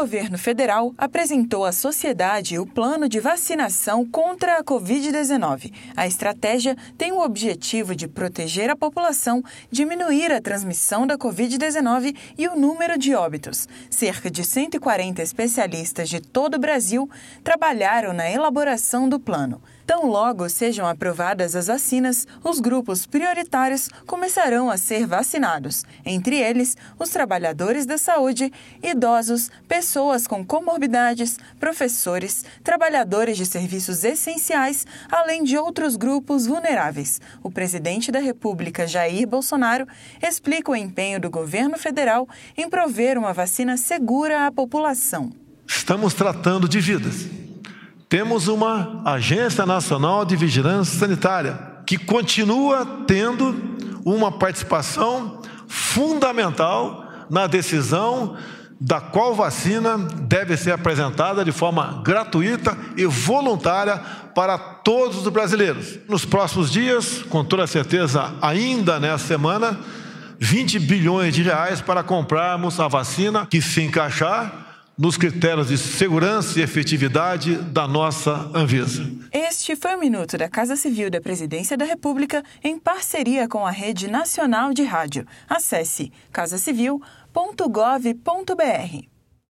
governo federal apresentou à sociedade o plano de vacinação contra a Covid-19. A estratégia tem o objetivo de proteger a população, diminuir a transmissão da Covid-19 e o número de óbitos. Cerca de 140 especialistas de todo o Brasil trabalharam na elaboração do plano. Tão logo sejam aprovadas as vacinas, os grupos prioritários começarão a ser vacinados, entre eles os trabalhadores da saúde, idosos, pessoas com comorbidades, professores, trabalhadores de serviços essenciais, além de outros grupos vulneráveis. O presidente da República, Jair Bolsonaro, explica o empenho do governo federal em prover uma vacina segura à população. Estamos tratando de vidas. Temos uma Agência Nacional de Vigilância Sanitária que continua tendo uma participação fundamental na decisão da qual vacina deve ser apresentada de forma gratuita e voluntária para todos os brasileiros. Nos próximos dias, com toda certeza ainda nessa semana, 20 bilhões de reais para comprarmos a vacina que se encaixar nos critérios de segurança e efetividade da nossa Anvisa. Este foi o Minuto da Casa Civil da Presidência da República em parceria com a Rede Nacional de Rádio. Acesse casacivil.gov.br.